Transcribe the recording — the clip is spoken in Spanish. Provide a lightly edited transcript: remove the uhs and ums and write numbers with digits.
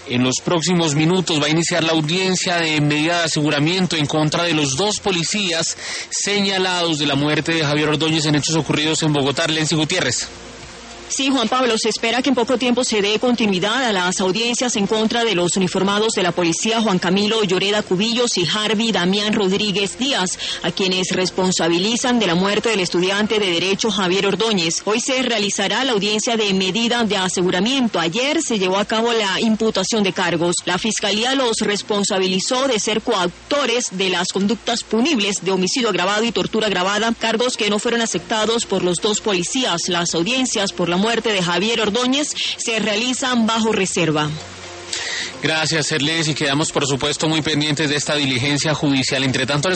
En los próximos minutos va a iniciar la audiencia de medida de aseguramiento en contra de los 2 policías señalados de la muerte de Javier Ordóñez en hechos ocurridos en Bogotá. Lency Gutiérrez. Sí, Juan Pablo, se espera que en poco tiempo se dé continuidad a las audiencias en contra de los uniformados de la policía Juan Camilo Lloreda Cubillos y Harvey Damián Rodríguez Díaz, a quienes responsabilizan de la muerte del estudiante de Derecho Javier Ordóñez. Hoy se realizará la audiencia de medida de aseguramiento. Ayer se llevó a cabo la imputación de cargos. La Fiscalía los responsabilizó de ser coautores de las conductas punibles de homicidio agravado y tortura agravada, cargos que no fueron aceptados por los 2 policías. Las audiencias por la muerte de Javier Ordóñez se realizan bajo reserva. Gracias, Erles, y quedamos por supuesto muy pendientes de esta diligencia judicial. Entre tanto,